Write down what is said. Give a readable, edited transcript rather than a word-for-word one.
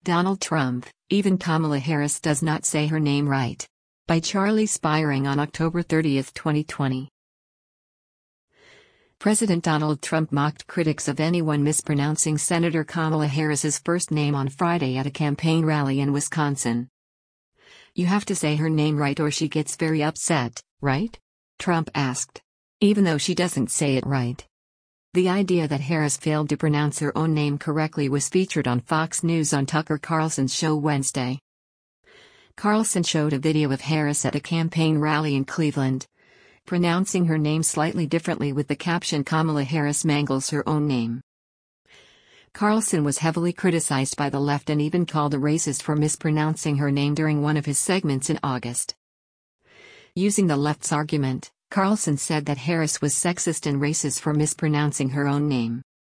Donald Trump, even Kamala Harris does not say her name right. By Charlie Spiring on October 30, 2020. President Donald Trump mocked critics of anyone mispronouncing Senator Kamala Harris's first name on Friday at a campaign rally in Wisconsin. "You have to say her name right or she gets very upset, right?" Trump asked. "Even though she doesn't say it right." The idea that Harris failed to pronounce her own name correctly was featured on Fox News on Tucker Carlson's show Wednesday. Carlson showed a video of Harris at a campaign rally in Cleveland, pronouncing her name slightly differently with the caption "Kamala Harris mangles her own name." Carlson was heavily criticized by the left and even called a racist for mispronouncing her name during one of his segments in August. Using the left's argument, Carlson said that Harris was sexist and racist for mispronouncing her own name.